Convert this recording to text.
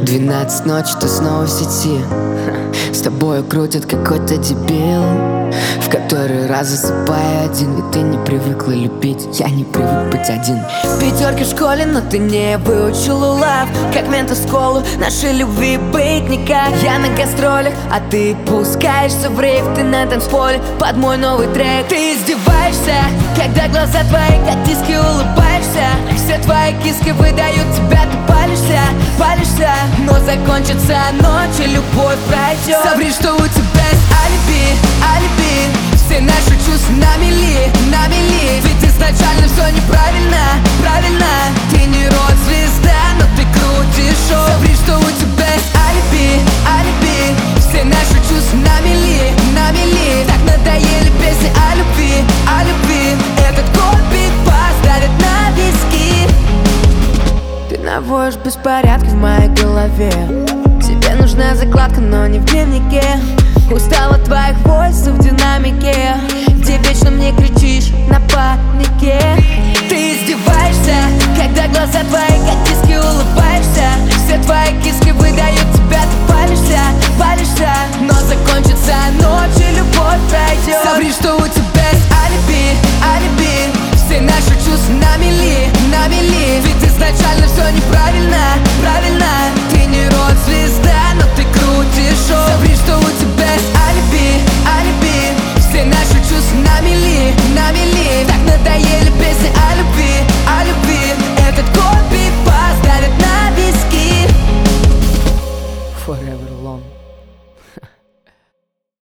12 ночи, ты снова в сети. С тобою крутит какой-то дебил. В который раз засыпаю один, ведь ты не привыкла любить. Я не привык быть один. Пятерки в школе, но ты не выучил улав. Как менты в школу, нашей любви быть никак. Я на гастролях, а ты пускаешься в рейв. Ты на танцполе под мой новый трек. Ты издеваешься, когда глаза твои как диски, улыбаешься. Все твои киски выдают тебя, ты палишься, палишься. Но закончится ночь и любовь пройдет. Соври, что у тебя есть алиби, алиби. Все наши чувства на мели, на мели. Ведь изначально все неправильно, правильно. Ты не рок-звезда, но ты крутишь шоу. Соври, что у тебя есть алиби, алиби. Все наши чувства на мели, на мели. Так надоели песни о любви, о любви. Этот копик поставит на виски. Ты наводишь беспорядки в моей голове. Тебе нужна закладка, но не в дневнике. Устала от твоих войсов в динамике, где вечно мне кричишь на панике. Ты издеваешься, когда глаза твои как